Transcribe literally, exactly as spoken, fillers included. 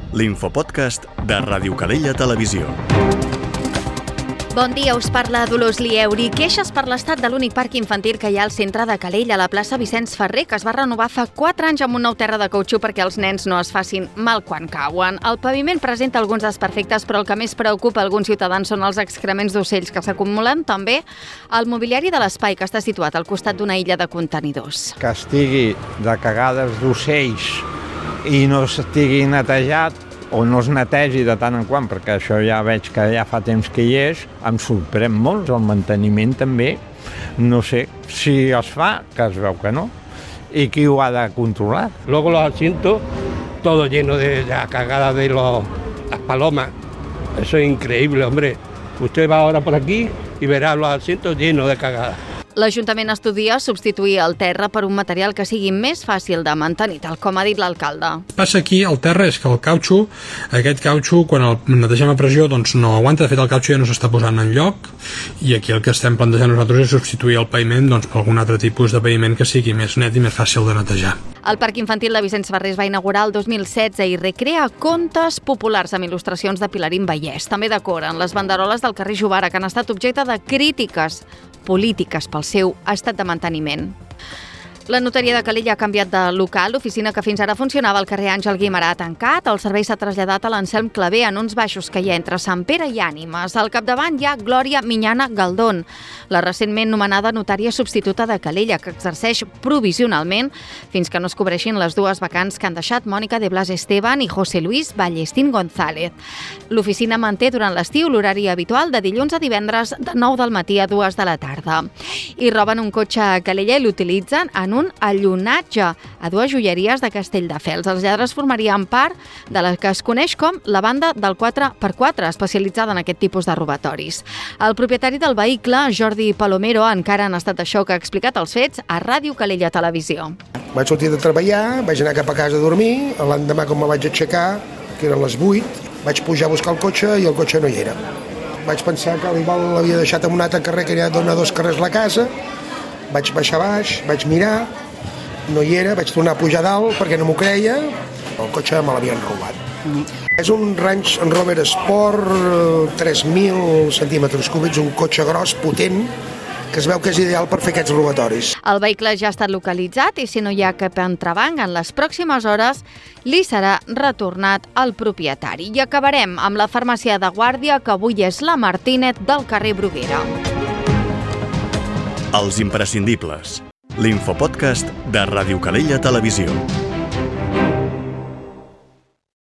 l'infopodcast de Ràdio Calella Televisió. Bon dia, us parla Dolors Lieuri. Queixes per l'estat de l'únic parc infantil que hi ha al centre de Calella, a la plaça Vicenç Ferrer, que es va renovar fa quatre anys amb un nou terra de cautxú perquè els nens no es facin mal quan cauen. El paviment presenta alguns desperfectes, però el que més preocupa alguns ciutadans són els excrements d'ocells que s'acumulen. També el mobiliari de l'espai, que està situat al costat d'una illa de contenidors. Que estigui de cagades d'ocells i no estigui netejat o no es netegi de tant en quant, perquè això ja veig que ja fa temps que hi és, em sorprèn molt. El manteniment també, no sé si es fa, que es veu que no, y qui ho ha de controlar. Luego los asientos, todo lleno de la cagada de los, las palomas. Eso es increíble, hombre. Usted va ahora por aquí y verá los asientos llenos de cagada. L'Ajuntament estudia substituir el terra per un material que sigui més fàcil de mantenir, tal com ha dit l'alcalde. El que passa aquí al terra és que el cautxú, aquest cautxú, quan el netegem a pressió, doncs no aguanta. De fet, el cautxú ja no s'està posant en lloc, i aquí el que estem plantejant nosaltres és substituir el paviment doncs, per algun altre tipus de paviment que sigui més net i més fàcil de netejar. El Parc Infantil de Vicenç Ferrer es va inaugurar el dos mil setze i recrea contes populars amb il·lustracions de Pilarín Vallès. També decoren les banderoles del carrer Jovara, que han estat objecte de crítiques polítiques pel seu estat de manteniment. La notaria de Calella ha canviat de local. L'oficina que fins ara funcionava al carrer Àngel Guimerà ha tancat. El servei s'ha traslladat a l'Anselm Clavé, en uns baixos que hi ha entre Sant Pere i Ànimes. Al capdavant hi ha Glòria Minyana Galdón, la recentment nomenada notària substituta de Calella, que exerceix provisionalment fins que no es cobreixin les dues vacants que han deixat Mònica de Blas Esteban i José Luis Ballestín González. L'oficina manté durant l'estiu l'horari habitual de dilluns a divendres de nou del matí a dues de la tarda. I roben un cotxe a Calella i l'utilitzen en un allunatge a dues joieries de Castelldefels. Els lladres formarien part de la que es coneix com la banda del quatre per quatre, especialitzada en aquest tipus de robatoris. El propietari del vehicle, Jordi Palomero, encara en estat de xoc, ha explicat els fets a Ràdio Calella Televisió. Vaig sortir de treballar, vaig anar cap a casa a dormir, l'endemà com me vaig aixecar, que eren les vuit, vaig pujar a buscar el cotxe i el cotxe no hi era. Vaig pensar que l'Ival l'havia deixat en un altre carrer, que hi ha dona dos carrers a la casa. Vaig baixar baix, vaig mirar, no hi era, vaig tornar a pujar dalt perquè no m'ho creia, el cotxe me l'havien robat. Mm. És un Range Rover Sport, tres mil centímetres cúbics, un cotxe gros, potent, que es veu que és ideal per fer aquests robatoris. El vehicle ja ha estat localitzat i si no hi ha cap entrebanc, en les pròximes hores li serà retornat al propietari. I acabarem amb la farmàcia de guàrdia, que avui és la Martínez del carrer Bruguera. Els imprescindibles. L'infopodcast de Ràdio Calella Televisió.